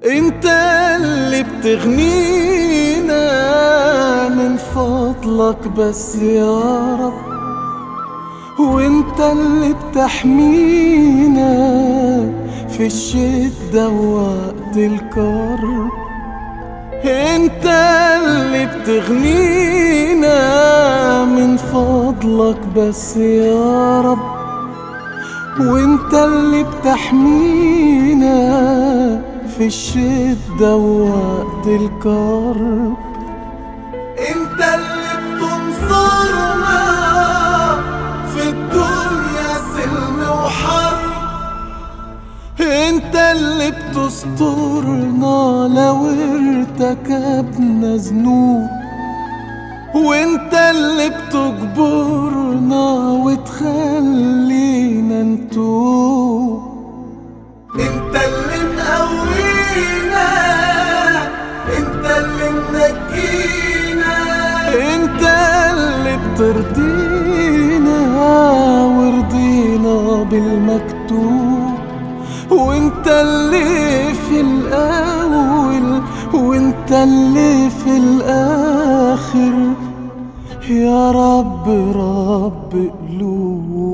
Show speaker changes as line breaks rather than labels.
انت اللي بتغنينا من فضلك بس يا رب، وانت اللي بتحمينا في الشدة ووقت الكرب. انت اللي بتغنينا من فضلك بس يا رب، وانت اللي بتحمينا في الشدة ووقت الكرب. انت اللي بتنصرنا في الدنيا سلم وحرب، انت اللي بتسترنا لو ارتكبنا ذنوب، وانت اللي بتجبرنا وتخلينا نتوب. انت اللي مقوينا، انت اللي منجينا، انت اللي بترضينا ورضينا بالمكتوب، وانت اللي في الاول وانت اللي في الاخر يا رب، رب قلوب.